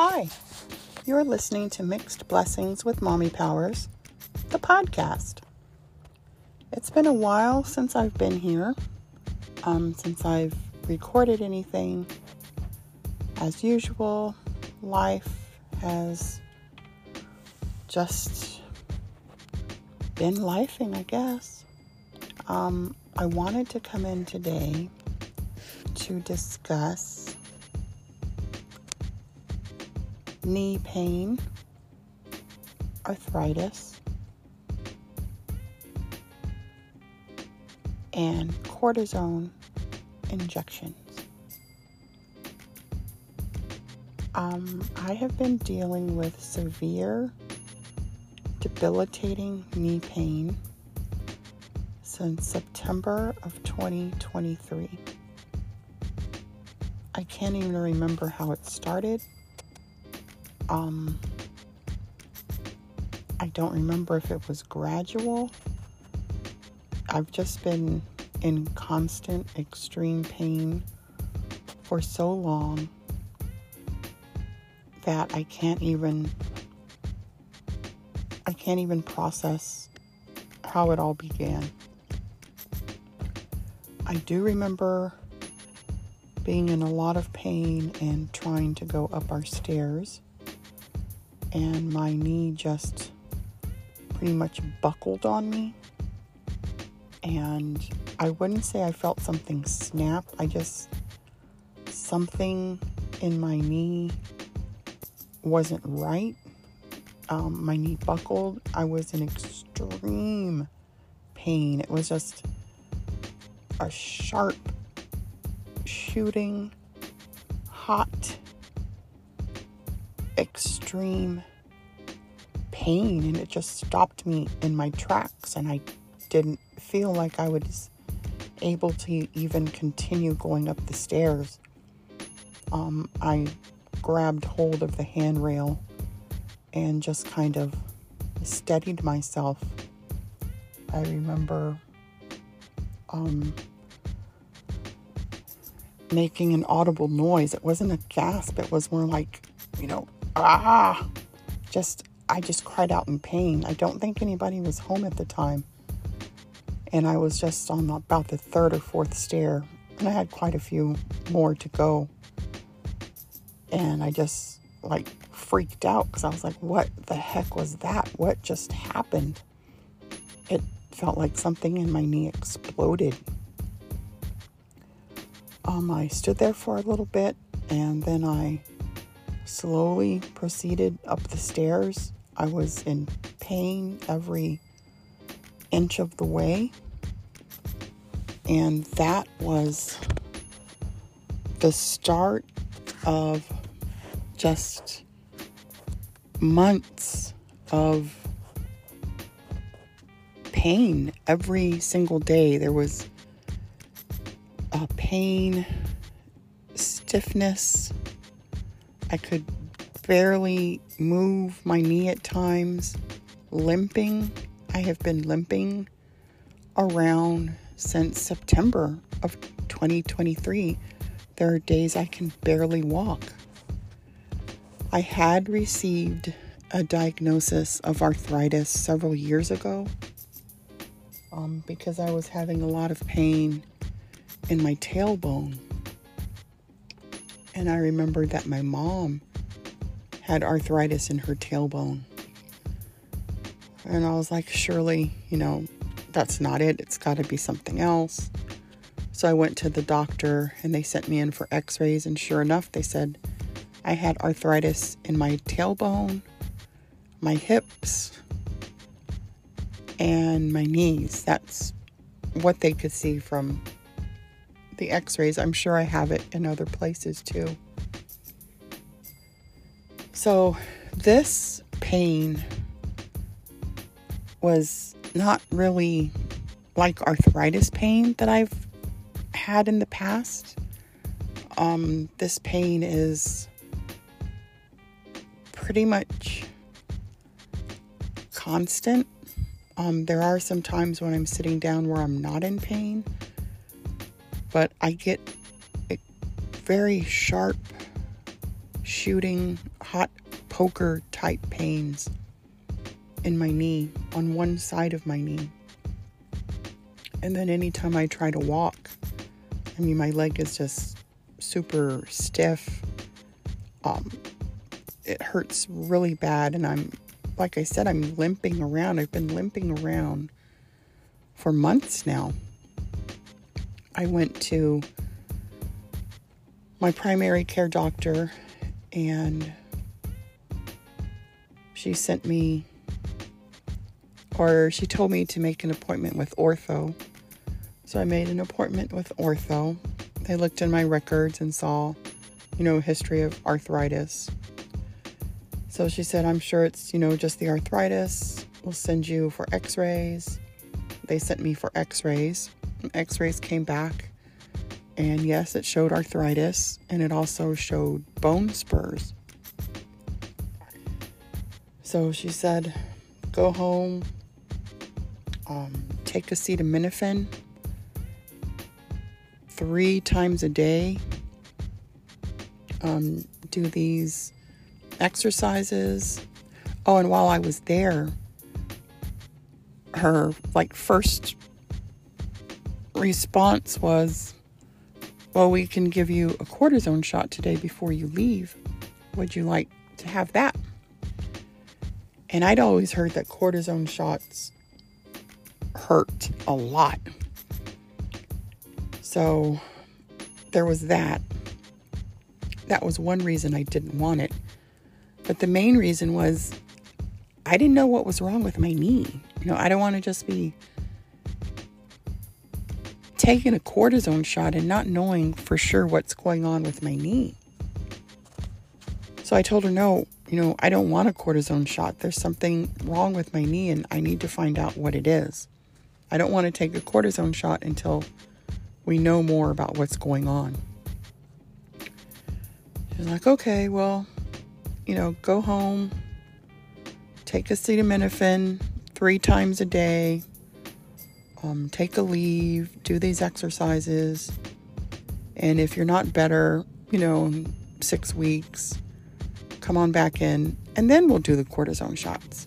Hi, you're listening to Mixed Blessings with Mommy Powers, the podcast. It's been a while since I've been here, since I've recorded anything. As usual, life has just been lifing, I guess. I wanted to come in today to discuss knee pain, arthritis, and cortisone injections. I have been dealing with severe, debilitating knee pain since September of 2023. I can't even remember how it started. I don't remember if it was gradual. I've just been in constant extreme pain for so long that I can't even process how it all began. I do remember being in a lot of pain and trying to go up our stairs, and my knee just pretty much buckled on me. And I wouldn't say I felt something snap. Something in my knee wasn't right. My knee buckled. I was in extreme pain. It was just a sharp, shooting, hot, extreme pain, and it just stopped me in my tracks, and I didn't feel like I was able to even continue going up the stairs. I grabbed hold of the handrail and just kind of steadied myself. I remember making an audible noise. It wasn't a gasp. It was more like, I just cried out in pain. I don't think anybody was home at the time. And I was just on about the third or fourth stair. And I had quite a few more to go. And I just freaked out because I was like, what the heck was that? What just happened? It felt like something in my knee exploded. I stood there for a little bit, and then I slowly proceeded up the stairs. I was in pain every inch of the way. And that was the start of just months of pain. Every single day there was pain, stiffness. I could barely move my knee at times. Limping. I have been limping around since September of 2023. There are days I can barely walk. I had received a diagnosis of arthritis several years ago because I was having a lot of pain in my tailbone. And I remembered that my mom had arthritis in her tailbone. And I was like, surely, that's not it. It's got to be something else. So I went to the doctor and they sent me in for x-rays. And sure enough, they said I had arthritis in my tailbone, my hips, and my knees. That's what they could see from the x-rays. I'm sure I have it in other places too. So this pain was not really like arthritis pain that I've had in the past. This pain is pretty much constant. There are some times when I'm sitting down where I'm not in pain, but I get very sharp shooting hot poker type pains in my knee, on one side of my knee. And then anytime I try to walk, my leg is just super stiff. It hurts really bad, and like I said, I'm limping around. I've been limping around for months now. I went to my primary care doctor, and she told me to make an appointment with ortho. So I made an appointment with ortho. They looked in my records and saw, history of arthritis. So she said, I'm sure it's, just the arthritis. We'll send you for x-rays. They sent me for x-rays. X-rays came back. And yes, it showed arthritis. And it also showed bone spurs. So she said, go home. Take acetaminophen 3 times a day. Do these exercises. Oh, and while I was there, her first response was, well, we can give you a cortisone shot today before you leave. Would you like to have that? And I'd always heard that cortisone shots hurt a lot. So there was that. That was one reason I didn't want it. But the main reason was I didn't know what was wrong with my knee. I don't want to just be taking a cortisone shot and not knowing for sure what's going on with my knee. So I told her, no, I don't want a cortisone shot. There's something wrong with my knee and I need to find out what it is. I don't want to take a cortisone shot until we know more about what's going on. She's like, okay, well, go home, take acetaminophen 3 times a day, take a leave, do these exercises, and if you're not better, in 6 weeks, come on back in, and then we'll do the cortisone shots.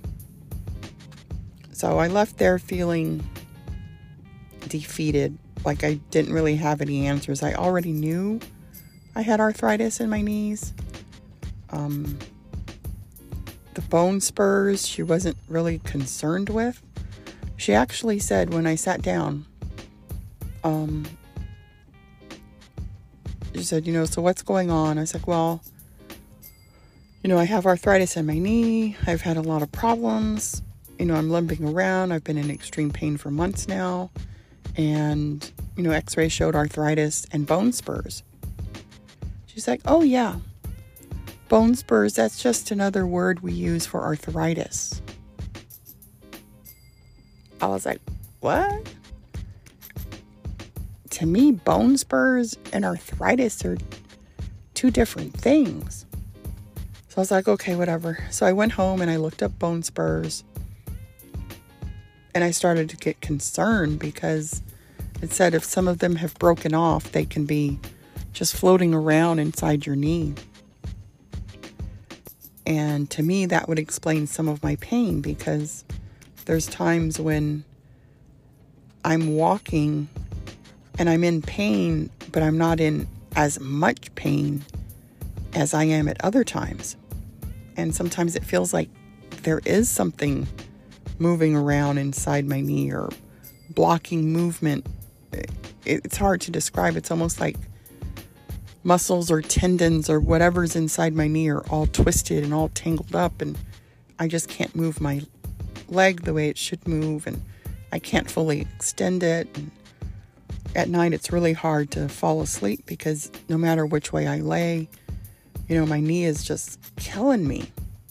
So I left there feeling defeated, like I didn't really have any answers. I already knew I had arthritis in my knees. The bone spurs, she wasn't really concerned with. She actually said when I sat down, she said, so what's going on? I was like, well, I have arthritis in my knee. I've had a lot of problems. I'm limping around. I've been in extreme pain for months now. And, x-ray showed arthritis and bone spurs. She's like, oh yeah, bone spurs, that's just another word we use for arthritis. I was like, what? To me, bone spurs and arthritis are 2 different things. So I was like, okay, whatever. So I went home and I looked up bone spurs. And I started to get concerned because it said if some of them have broken off, they can be just floating around inside your knee. And to me, that would explain some of my pain because there's times when I'm walking and I'm in pain, but I'm not in as much pain as I am at other times. And sometimes it feels like there is something moving around inside my knee or blocking movement. It's hard to describe. It's almost like muscles or tendons or whatever's inside my knee are all twisted and all tangled up, and I just can't move my leg the way it should move, and I can't fully extend it. And at night it's really hard to fall asleep because no matter which way I lay, my knee is just killing me.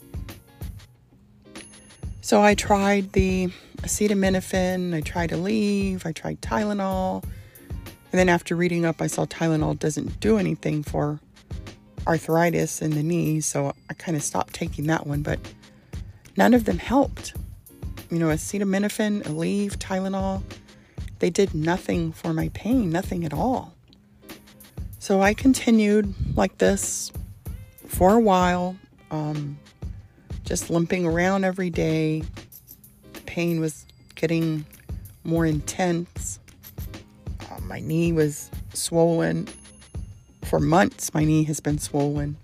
So I tried the acetaminophen, I tried Aleve, I tried Tylenol. And then after reading up, I saw Tylenol doesn't do anything for arthritis in the knee. So I kind of stopped taking that one, but none of them helped. Acetaminophen, Aleve, Tylenol, they did nothing for my pain, nothing at all. So I continued like this for a while, just limping around every day. The pain was getting more intense. My knee was swollen. For months, my knee has been swollen.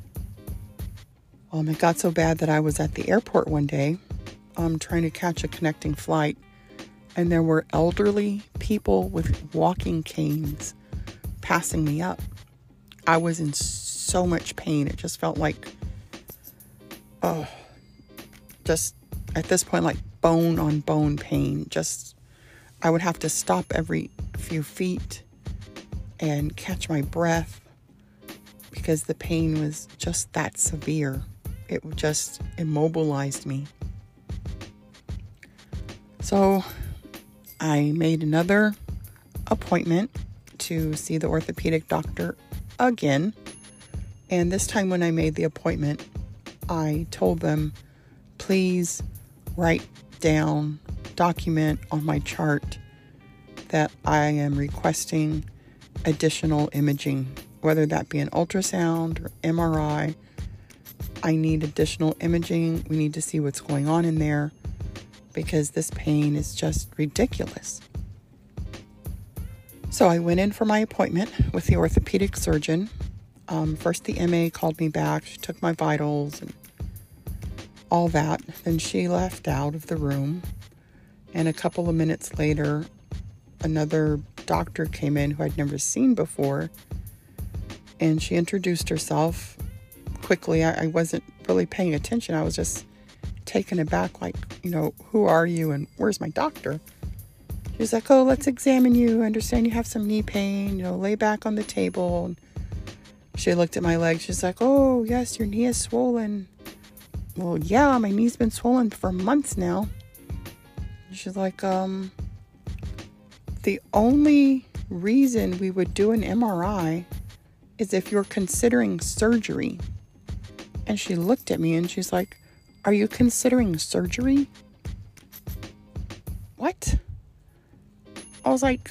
It got so bad that I was at the airport one day, trying to catch a connecting flight, and there were elderly people with walking canes passing me up. I was in so much pain. It just felt like, just at this point, like bone on bone pain. I would have to stop every few feet and catch my breath because the pain was just that severe. It just immobilized me. So I made another appointment to see the orthopedic doctor again. And this time when I made the appointment, I told them, please document on my chart that I am requesting additional imaging, whether that be an ultrasound or MRI. I need additional imaging. We need to see what's going on in there because this pain is just ridiculous. So I went in for my appointment with the orthopedic surgeon. First, the MA called me back. She took my vitals and all that. Then she left out of the room. And a couple of minutes later, another doctor came in who I'd never seen before. And she introduced herself quickly. I wasn't really paying attention. I was just taken aback, like, who are you and where's my doctor? She was like, let's examine you. I understand you have some knee pain. Lay back on the table. And she looked at my leg. She's like, oh, yes, your knee is swollen. Well, yeah, my knee's been swollen for months now. She's like, the only reason we would do an MRI is if you're considering surgery. And she looked at me and she's like, are you considering surgery? What? I was like,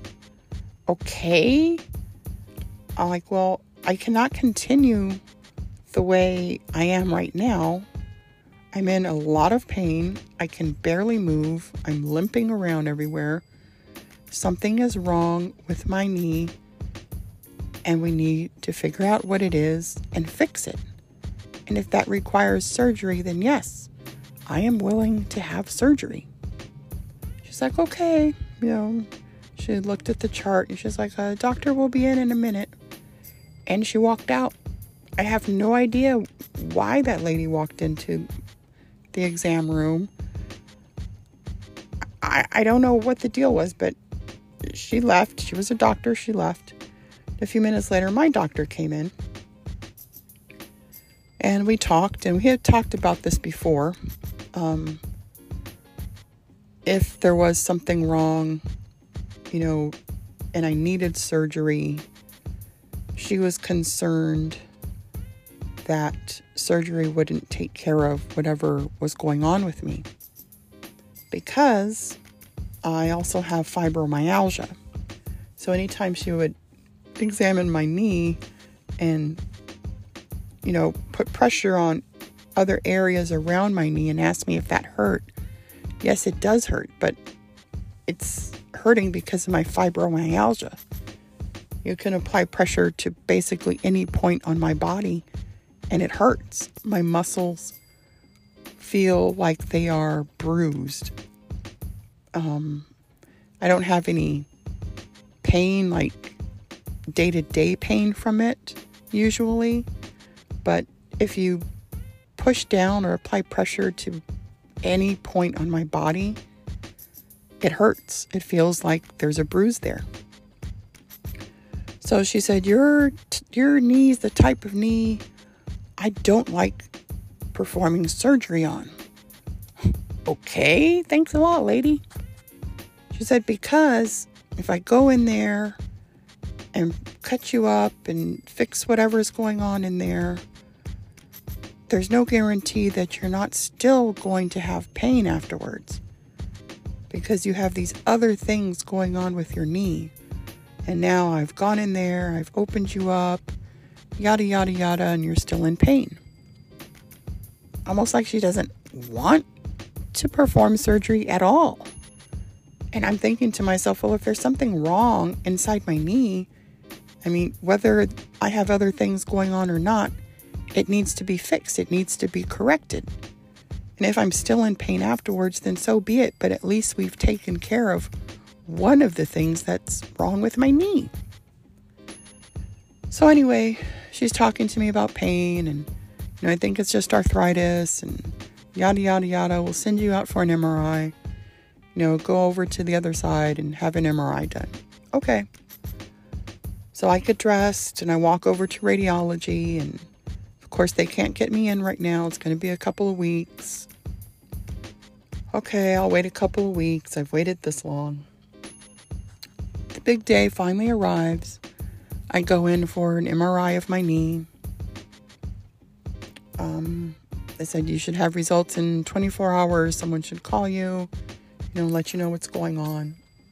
okay. I'm like, well, I cannot continue the way I am right now. I'm in a lot of pain. I can barely move. I'm limping around everywhere. Something is wrong with my knee, and we need to figure out what it is and fix it. And if that requires surgery, then yes, I am willing to have surgery. She's like, okay. She looked at the chart and she's like, doctor will be in a minute. And she walked out. I have no idea why that lady walked into the exam room. I don't know what the deal was, but she left. She was a doctor. She left. A few minutes later, my doctor came in. And we talked, and we had talked about this before. If there was something wrong, and I needed surgery, she was concerned that surgery wouldn't take care of whatever was going on with me. Because I also have fibromyalgia. So anytime she would examine my knee and put pressure on other areas around my knee and ask me if that hurt. Yes, it does hurt, but it's hurting because of my fibromyalgia. You can apply pressure to basically any point on my body and it hurts. My muscles feel like they are bruised. I don't have any pain, like day-to-day pain from it usually. But if you push down or apply pressure to any point on my body, it hurts. It feels like there's a bruise there. So she said, your knee is the type of knee I don't like performing surgery on. Okay, thanks a lot, lady. She said, because if I go in there and cut you up and fix whatever's going on in there, there's no guarantee that you're not still going to have pain afterwards because you have these other things going on with your knee. And now I've gone in there, I've opened you up, yada, yada, yada, and you're still in pain. Almost like she doesn't want to perform surgery at all. And I'm thinking to myself, well, if there's something wrong inside my knee, I mean, whether I have other things going on or not, it needs to be fixed. It needs to be corrected. And if I'm still in pain afterwards, then so be it. But at least we've taken care of one of the things that's wrong with my knee. So anyway, she's talking to me about pain and, I think it's just arthritis and yada, yada, yada. We'll send you out for an MRI. Go over to the other side and have an MRI done. Okay. So I get dressed and I walk over to radiology, and of course they can't get me in right now. It's going to be a couple of weeks. Okay, I'll wait a couple of weeks. I've waited this long. The big day finally arrives. I go in for an MRI of my knee. They said you should have results in 24 hours. Someone should call you, let you know what's going on.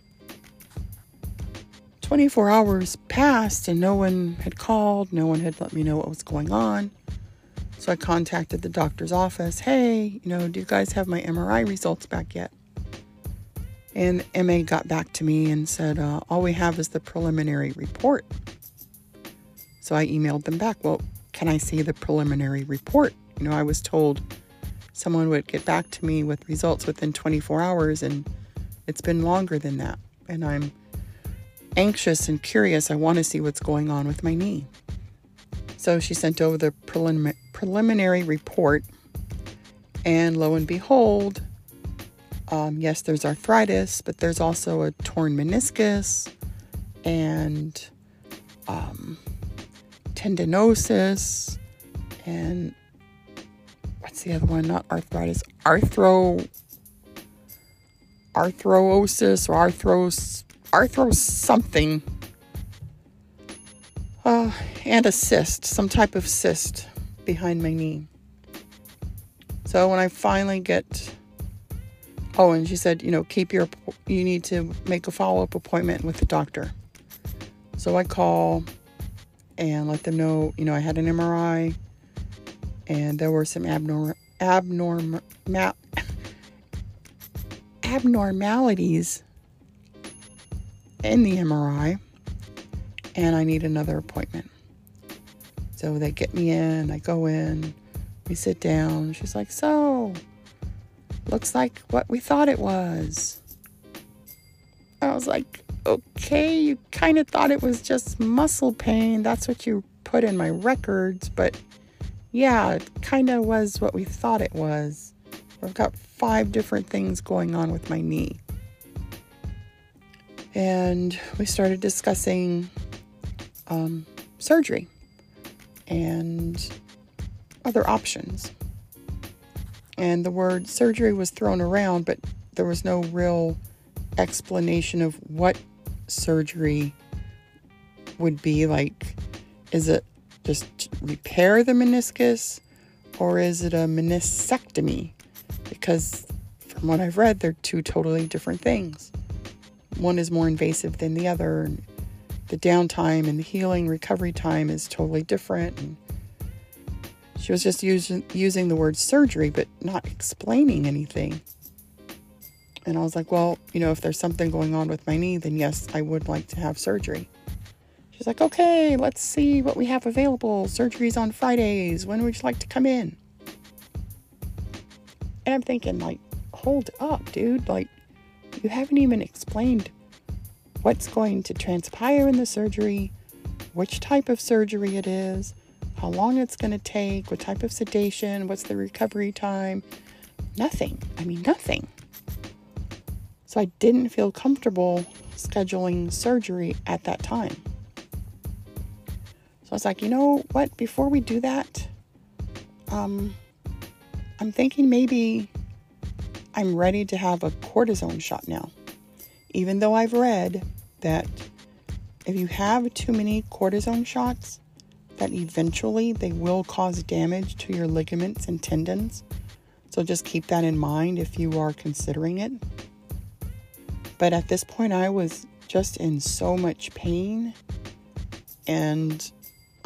24 hours passed and no one had called. No one had let me know what was going on. So I contacted the doctor's office. Hey, do you guys have my MRI results back yet? And MA got back to me and said, all we have is the preliminary report. So I emailed them back. Well, can I see the preliminary report? I was told someone would get back to me with results within 24 hours, and it's been longer than that. And I'm anxious and curious. I want to see what's going on with my knee. So she sent over the preliminary report, and lo and behold, yes, there's arthritis, but there's also a torn meniscus and tendinosis, and what's the other one? Not arthritis, arthrosis or arthros something. And a cyst, some type of cyst behind my knee. So when I finally get, and she said, you need to make a follow-up appointment with the doctor. So I call and let them know, I had an MRI and there were some abnormalities in the MRI, and I need another appointment. So they get me in, I go in, we sit down. She's like, so, looks like what we thought it was. I was like, okay, you kind of thought it was just muscle pain. That's what you put in my records, but yeah, it kind of was what we thought it was. I've got 5 different things going on with my knee. And we started discussing surgery and other options. And the word surgery was thrown around, but there was no real explanation of what surgery would be like. Is it just repair the meniscus, or is it a meniscectomy? Because from what I've read, they're 2 totally different things. One is more invasive than the other, and the downtime and the healing recovery time is totally different. And she was just using the word surgery, but not explaining anything. And I was like, well, if there's something going on with my knee, then yes, I would like to have surgery. She's like, okay, let's see what we have available. Surgery's on Fridays. When would you like to come in? And I'm thinking, hold up, dude. You haven't even explained what's going to transpire in the surgery, which type of surgery it is, how long it's going to take, what type of sedation, what's the recovery time. Nothing. Nothing. So I didn't feel comfortable scheduling surgery at that time. So I was like, you know what? Before we do that, I'm thinking maybe I'm ready to have a cortisone shot now. Even though I've read that if you have too many cortisone shots, that eventually they will cause damage to your ligaments and tendons. So just keep that in mind if you are considering it. But at this point, I was just in so much pain, and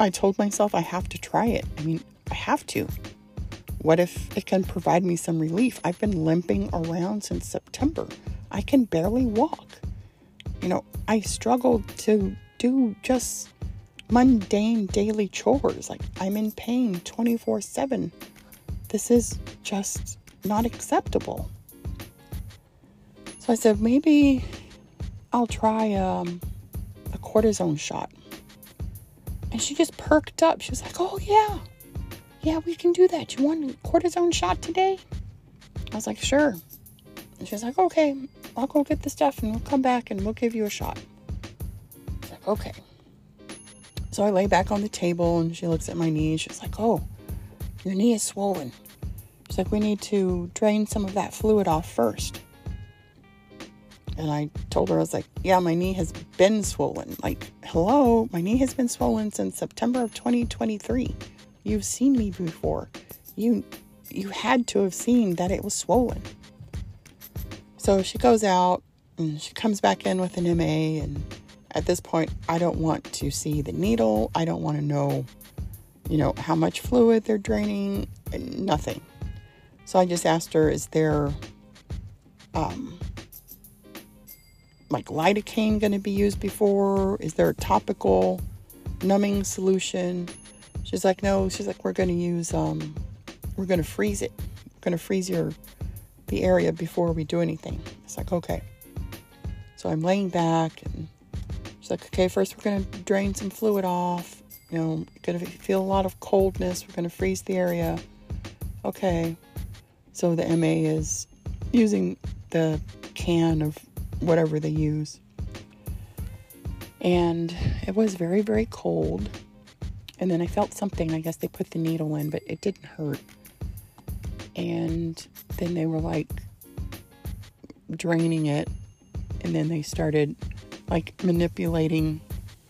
I told myself I have to try it. I mean, I have to. What if it can provide me some relief? I've been limping around since September. I can barely walk. I struggled to do just mundane daily chores. Like, I'm in pain 24/7. This is just not acceptable. So I said, maybe I'll try a cortisone shot. And she just perked up. She was like, oh, yeah, we can do that. You want a cortisone shot today? I was like, sure. And she was like, okay, I'll go get the stuff and we'll come back and we'll give you a shot. I was like, okay. So I lay back on the table and she looks at my knee. She's like, oh, your knee is swollen. She's like, we need to drain some of that fluid off first. And I told her, I was like, yeah, my knee has been swollen. Like, hello, my knee has been swollen since September of 2023. You've seen me before. You had to have seen that it was swollen. So she goes out and she comes back in with an MA. And at this point, I don't want to see the needle. I don't want to know, how much fluid they're draining. Nothing. So I just asked her, is there, like lidocaine going to be used before? Is there a topical numbing solution? She's like, no. She's like, we're going to use, we're going to freeze it. We're going to freeze the area before we do anything. It's like, okay. So I'm laying back and she's like, okay, first we're going to drain some fluid off. You're going to feel a lot of coldness. We're going to freeze the area. Okay. So the MA is using the can of whatever they use. And it was very, very cold. And then I felt something. I guess they put the needle in, but it didn't hurt. And then they were like draining it. And then they started like manipulating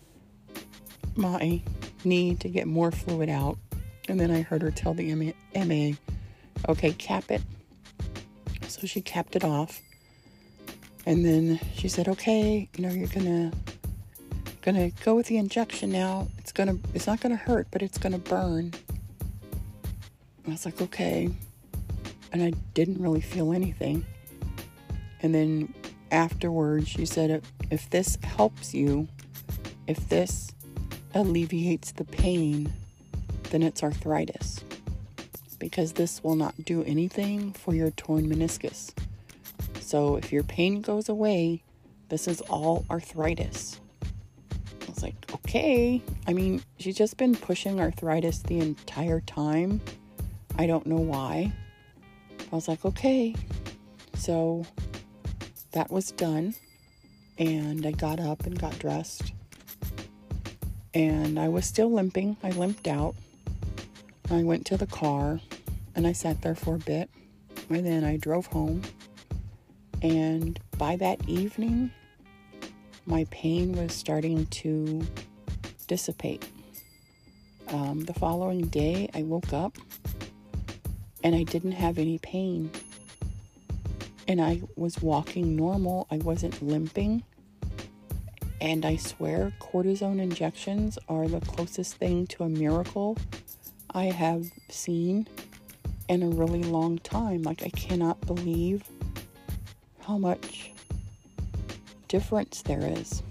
my knee to get more fluid out. And then I heard her tell the MA, okay, cap it. So she capped it off. And then she said, okay, you're gonna go with the injection now. It's not gonna hurt, but it's gonna burn. I was like, okay. And I didn't really feel anything. And then afterwards, she said, if this helps you, if this alleviates the pain, then it's arthritis. Because this will not do anything for your torn meniscus. So if your pain goes away, this is all arthritis. I was like, okay. I mean, she's just been pushing arthritis the entire time. I don't know why. I was like, okay. So that was done. And I got up and got dressed. And I was still limping. I limped out. I went to the car and I sat there for a bit. And then I drove home. And by that evening, my pain was starting to dissipate. The following day, I woke up and I didn't have any pain. And I was walking normal. I wasn't limping. And I swear cortisone injections are the closest thing to a miracle I have seen in a really long time. Like, I cannot believe how much difference there is.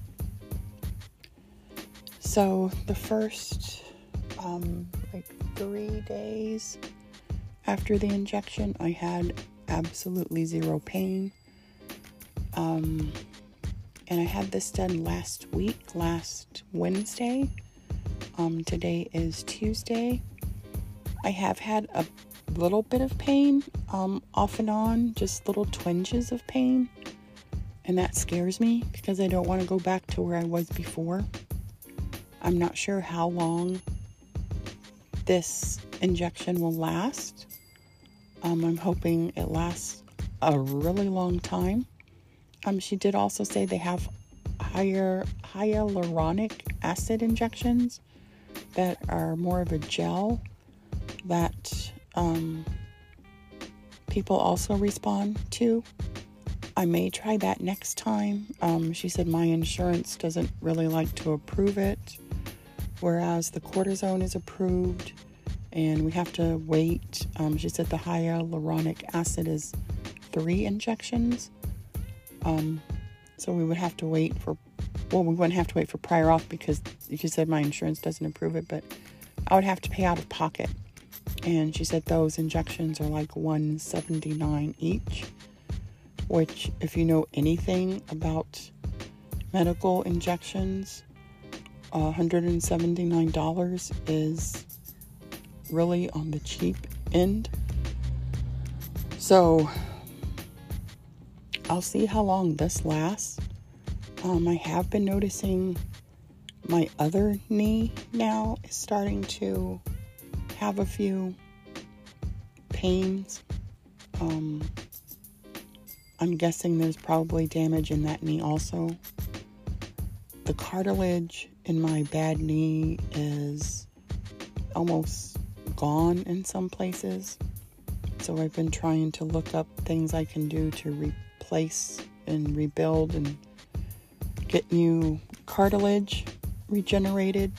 So the first 3 days after the injection, I had absolutely zero pain. And I had this done last Wednesday. Today is Tuesday. I have had a little bit of pain, off and on, just little twinges of pain. And that scares me because I don't want to go back to where I was before. I'm not sure how long this injection will last. I'm hoping it lasts a really long time. She did also say they have hyaluronic acid injections that are more of a gel that people also respond to. I may try that next time. She said my insurance doesn't really like to approve it. whereas the cortisone is approved and we have to wait. She said the hyaluronic acid is 3 injections. So we would have to wait for, we wouldn't have to wait for prior auth because she said my insurance doesn't approve it, but I would have to pay out of pocket. And she said those injections are like $179 each, which if you know anything about medical injections, $179 is really on the cheap end. So I'll see how long this lasts. I have been noticing my other knee now is starting to have a few pains. I'm guessing there's probably damage in that knee also. The cartilage in my bad knee is almost gone in some places. So I've been trying to look up things I can do to replace and rebuild and get new cartilage regenerated.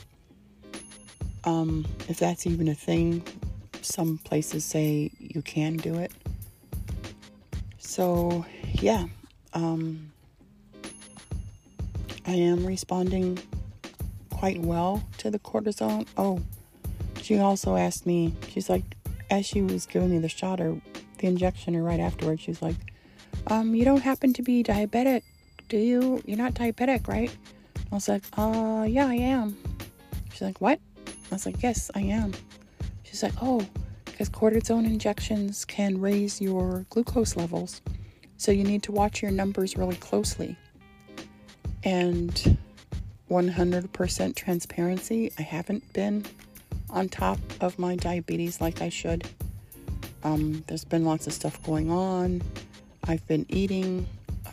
If that's even a thing, some places say you can do it. So yeah, I am responding quite well to the cortisone. Oh, she also asked me, she's like, as she was giving me the shot or the injection or right afterwards, she's like, you don't happen to be diabetic, do you? You're not diabetic, right? I was like, yeah, I am. She's like, what? I was like, yes, I am. She's like, oh, because cortisone injections can raise your glucose levels. So you need to watch your numbers really closely. And 100% transparency, I haven't been on top of my diabetes like I should. There's been lots of stuff going on. I've been eating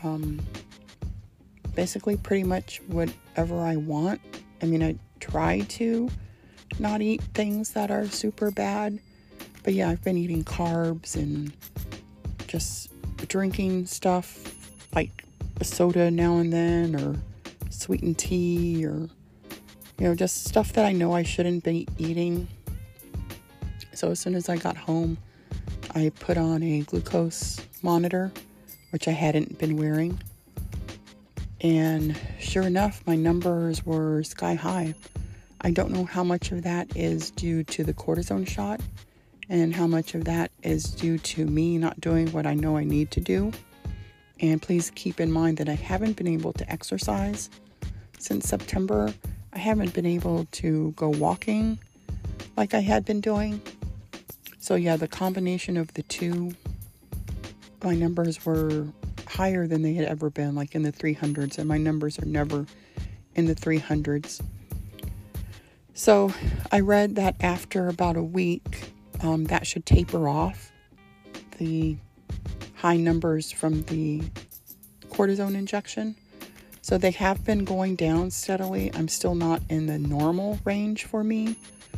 basically pretty much whatever I want. I mean, I try to not eat things that are super bad. But yeah, I've been eating carbs and just drinking stuff like a soda now and then, or sweetened tea, or just stuff that I know I shouldn't be eating. So as soon as I got home, I put on a glucose monitor, which I hadn't been wearing. And sure enough, my numbers were sky high. I don't know how much of that is due to the cortisone shot and how much of that is due to me not doing what I know I need to do. And please keep in mind that I haven't been able to exercise since September. I haven't been able to go walking like I had been doing. So yeah, the combination of the two, my numbers were higher than they had ever been, like in the 300s, and my numbers are never in the 300s. So I read that after about a week, that should taper off, the high numbers from the cortisone injection. So they have been going down steadily. I'm still not in the normal range for me.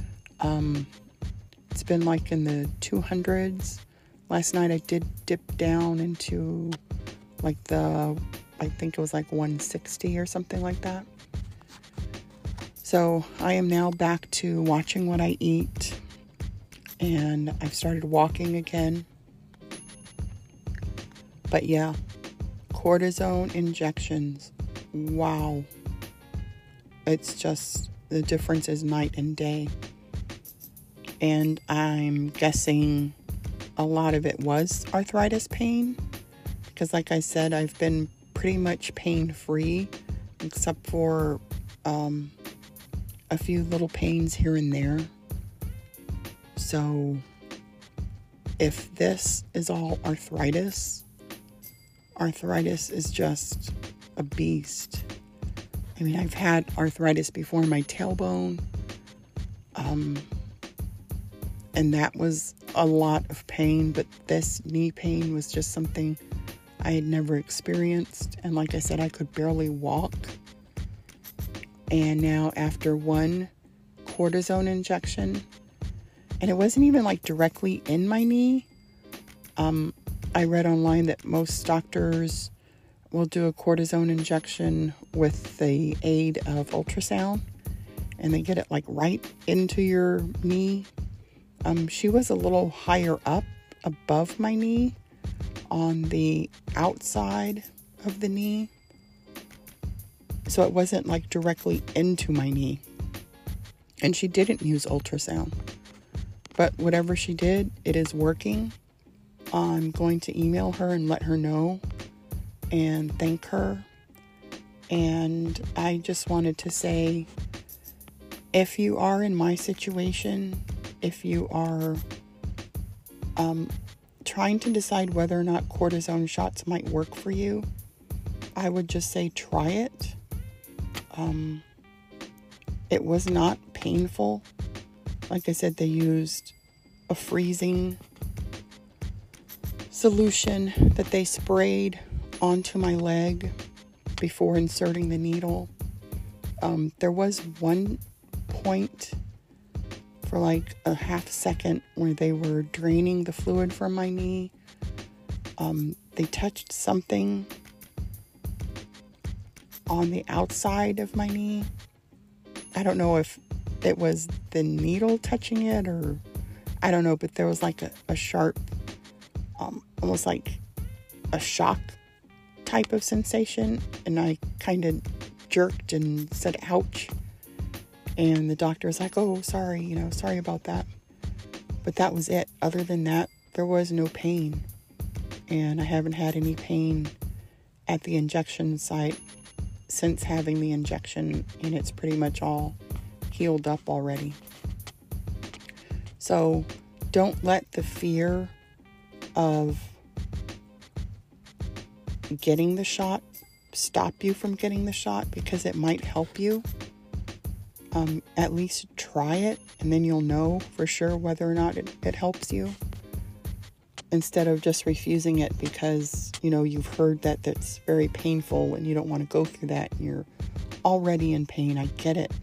It's been like in the 200s. Last night I did dip down into like I think it was like 160 or something like that. So I am now back to watching what I eat, and I've started walking again. But yeah, cortisone injections, wow. It's just, the difference is night and day. And I'm guessing a lot of it was arthritis pain, because like I said, I've been pretty much pain-free, except for a few little pains here and there. So if this is all arthritis is just a beast. I mean, I've had arthritis before in my tailbone, and that was a lot of pain, but this knee pain was just something I had never experienced. And like I said, I could barely walk. And now after one cortisone injection, and it wasn't even like directly in my knee. I read online that most doctors will do a cortisone injection with the aid of ultrasound. and they get it like right into your knee. She was a little higher up above my knee on the outside of the knee. So it wasn't like directly into my knee. And she didn't use ultrasound. But whatever she did, it is working. I'm going to email her and let her know and thank her. And I just wanted to say, if you are in my situation, if you are trying to decide whether or not cortisone shots might work for you, I would just say try it. It was not painful. Like I said, they used a freezing solution that they sprayed onto my leg before inserting the needle. There was one point for like a half second where they were draining the fluid from my knee. They touched something on the outside of my knee. I don't know if it was the needle touching it or I don't know, but there was like a sharp, almost like a shock type of sensation, and I kind of jerked and said ouch, and the doctor was like, oh, sorry, sorry about that. But that was it. Other than that, there was no pain, and I haven't had any pain at the injection site since having the injection, and it's pretty much all healed up already. So don't let the fear of getting the shot stop you from getting the shot, because it might help you. At least try it, and then you'll know for sure whether or not it helps you, instead of just refusing it because you've heard that that's very painful and you don't want to go through that. You're already in pain. I get it.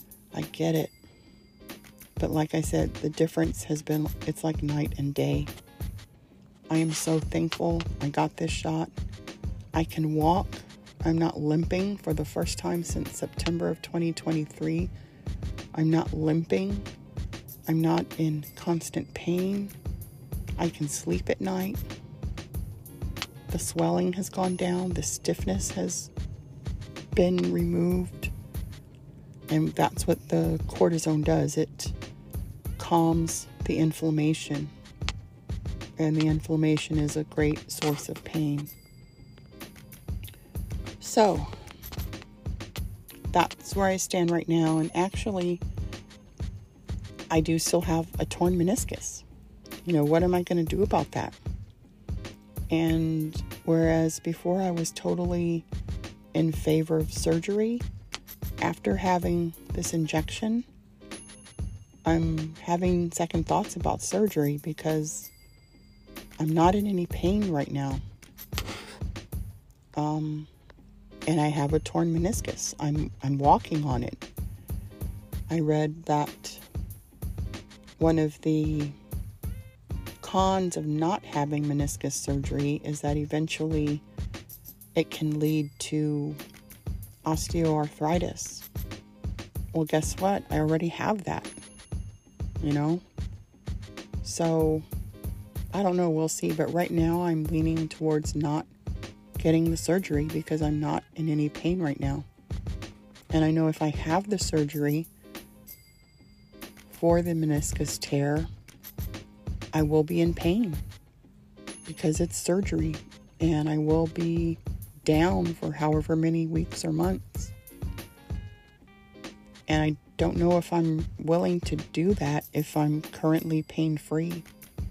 But like I said, the difference has been, it's like night and day. I am so thankful I got this shot. I can walk. I'm not limping for the first time since September of 2023. I'm not limping. I'm not in constant pain. I can sleep at night. The swelling has gone down. The stiffness has been removed. And that's what the cortisone does. It calms the inflammation. And the inflammation is a great source of pain. So, that's where I stand right now. And actually, I do still have a torn meniscus. What am I going to do about that? And whereas before I was totally in favor of surgery, after having this injection, I'm having second thoughts about surgery because I'm not in any pain right now. And I have a torn meniscus. I'm walking on it. I read that one of the cons of not having meniscus surgery is that eventually it can lead to osteoarthritis. Well, guess what? I already have that, So, I don't know. We'll see. But right now, I'm leaning towards not getting the surgery because I'm not in any pain right now. And I know if I have the surgery for the meniscus tear, I will be in pain because it's surgery, and I will be down for however many weeks or months. And I don't know if I'm willing to do that if I'm currently pain-free.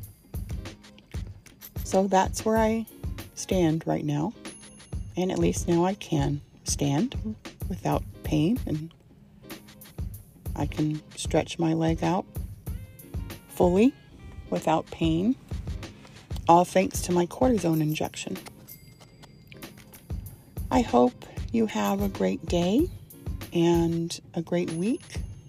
So that's where I stand right now. And at least now I can stand without pain, and I can stretch my leg out fully without pain, all thanks to my cortisone injection. I hope you have a great day and a great week.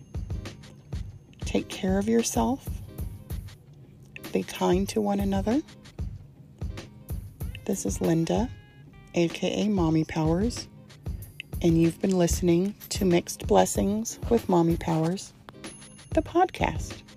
Take care of yourself. Be kind to one another. This is Linda, aka Mommy Powers, and you've been listening to Mixed Blessings with Mommy Powers, the podcast.